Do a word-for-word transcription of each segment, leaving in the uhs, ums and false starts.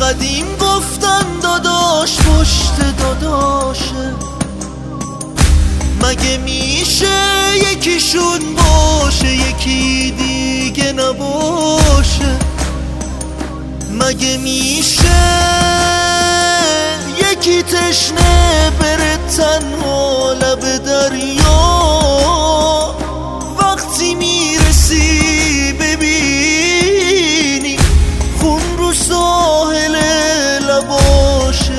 قدیم گفتن داداش پشت داداشه، مگه میشه یکیشون باشه یکی دیگه نباشه؟ مگه میشه یکی تشنه بره تنها لب دریا، وقتی میرسی ببینی خون رو ساحل لباشه؟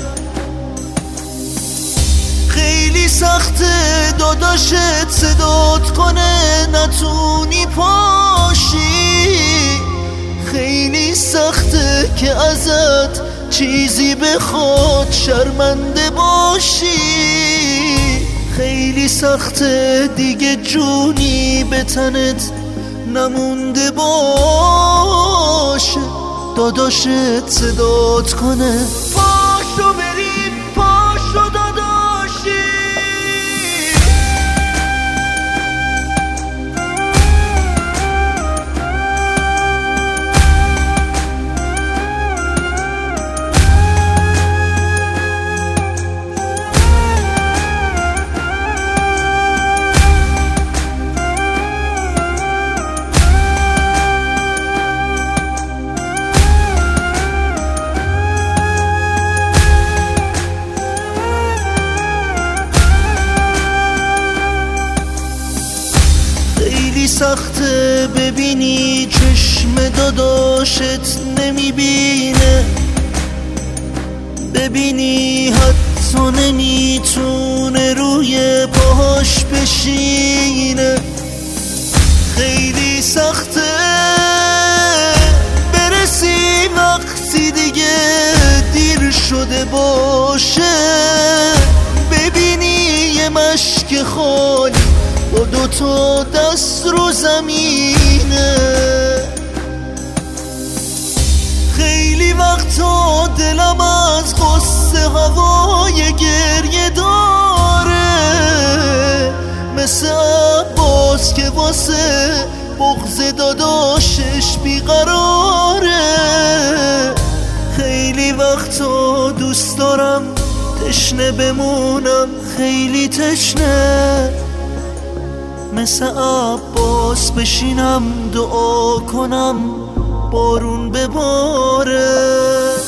خیلی سخته داداشت صدات کنه نتونی پاشی، خیلی سخته که ازت چیزی بخواد شرمنده باشی، خیلی سخته دیگه جونی به تنت نمونده باشه، داداشت صدات کنه پاشو بریم پاشو داداشی. خیلی سخته ببینی چشم داداشت نمیبینه، ببینی حتی نمیتونه روی پاهاش بشینه، خیلی سخته برسی وقتی دیگه دیر شده باشه، ببینی یه مشک خالی با دوتا دست رو زمینه، خیلی وقتا دلم از قصه هوای گریه داره، مثل عباس که واسه بغض داداشش بیقراره، خیلی وقتا دوست دارم تشنه بمونم خیلی تشنه، مثل عباس بشینم دعا کنم بارون بباره.